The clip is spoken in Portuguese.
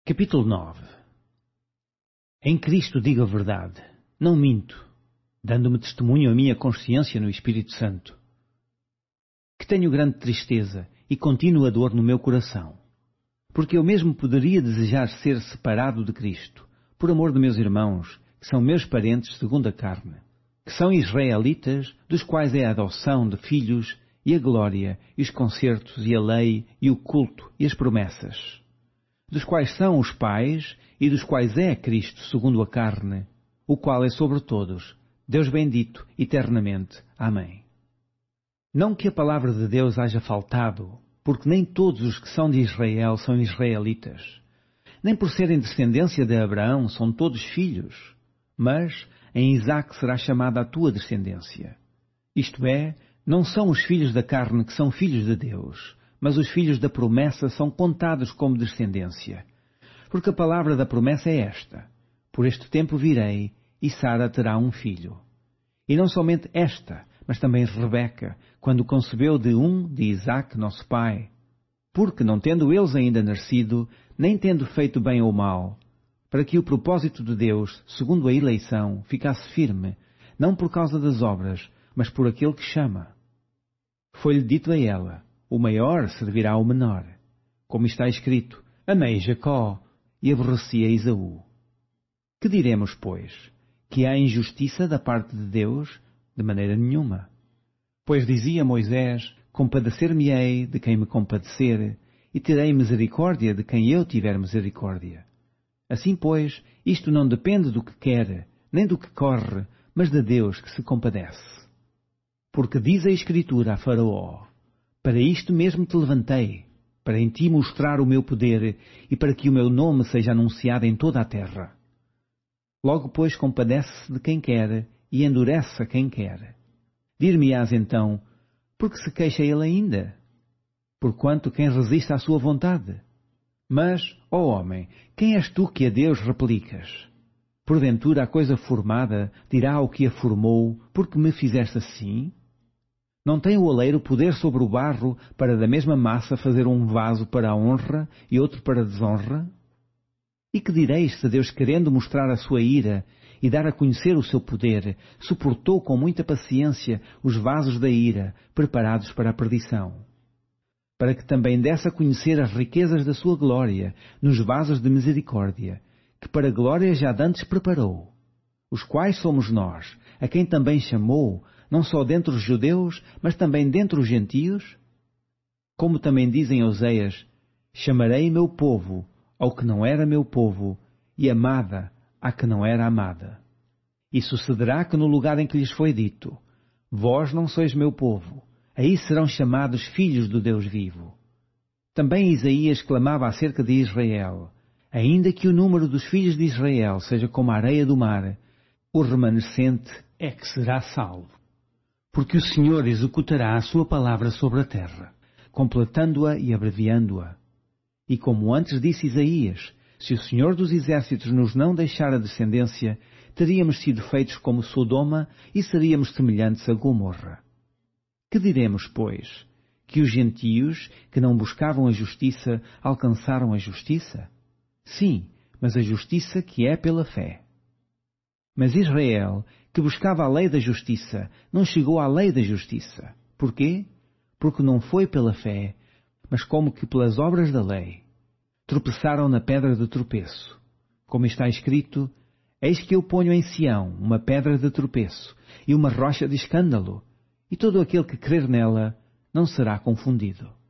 Capítulo 9. Em Cristo digo a verdade, não minto, dando-me testemunho a minha consciência no Espírito Santo, que tenho grande tristeza e contínua dor no meu coração, porque eu mesmo poderia desejar ser separado de Cristo, por amor de meus irmãos, que são meus parentes segundo a carne, que são israelitas, dos quais é a adoção de filhos, e a glória, e os concertos, e a lei, e o culto, e as promessas, dos quais são os pais, e dos quais é Cristo segundo a carne, o qual é sobre todos, Deus bendito eternamente. Amém. Não que a palavra de Deus haja faltado, porque nem todos os que são de Israel são israelitas, nem por serem descendência de Abraão são todos filhos, mas em Isaque será chamada a tua descendência. Isto é, não são os filhos da carne que são filhos de Deus, mas os filhos da promessa são contados como descendência. Porque a palavra da promessa é esta: por este tempo virei, e Sara terá um filho. E não somente esta, mas também Rebeca, quando concebeu de Isaque, nosso pai. Porque, não tendo eles ainda nascido, nem tendo feito bem ou mal, para que o propósito de Deus, segundo a eleição, ficasse firme, não por causa das obras, mas por aquele que chama. Foi-lhe dito a ela: o maior servirá ao menor. Como está escrito: amei Jacó e aborreci a Esaú. Que diremos, pois? Que há injustiça da parte de Deus? De maneira nenhuma. Pois dizia Moisés: compadecer-me-ei de quem me compadecer, e terei misericórdia de quem eu tiver misericórdia. Assim, pois, isto não depende do que quer, nem do que corre, mas de Deus que se compadece. Porque diz a Escritura a Faraó: para isto mesmo te levantei, para em ti mostrar o meu poder e para que o meu nome seja anunciado em toda a terra. Logo, pois, compadece-se de quem quer e endurece a quem quer. Dir-me-ás então: por que se queixa ele ainda? Porquanto quem resiste à sua vontade? Mas, ó homem, quem és tu que a Deus replicas? Porventura a coisa formada dirá ao que a formou: porque me fizeste assim? Não tem o oleiro poder sobre o barro para da mesma massa fazer um vaso para a honra e outro para a desonra? E que direis se Deus, querendo mostrar a sua ira e dar a conhecer o seu poder, suportou com muita paciência os vasos da ira, preparados para a perdição, para que também desse a conhecer as riquezas da sua glória nos vasos de misericórdia, que para glória já dantes preparou, os quais somos nós, a quem também chamou, não só dentre os judeus, mas também dentre os gentios? Como também dizem Oseias: chamarei meu povo ao que não era meu povo, e amada à que não era amada. E sucederá que no lugar em que lhes foi dito: vós não sois meu povo, aí serão chamados filhos do Deus vivo. Também Isaías clamava acerca de Israel: ainda que o número dos filhos de Israel seja como a areia do mar, o remanescente é que será salvo. Porque o Senhor executará a sua palavra sobre a terra, completando-a e abreviando-a. E como antes disse Isaías: se o Senhor dos Exércitos nos não deixar a descendência, teríamos sido feitos como Sodoma e seríamos semelhantes a Gomorra. Que diremos, pois? Que os gentios, que não buscavam a justiça, alcançaram a justiça? Sim, mas a justiça que é pela fé. Mas Israel, que buscava a lei da justiça, não chegou à lei da justiça. Porquê? Porque não foi pela fé, mas como que pelas obras da lei. Tropeçaram na pedra de tropeço. Como está escrito: eis que eu ponho em Sião uma pedra de tropeço e uma rocha de escândalo, e todo aquele que crer nela não será confundido.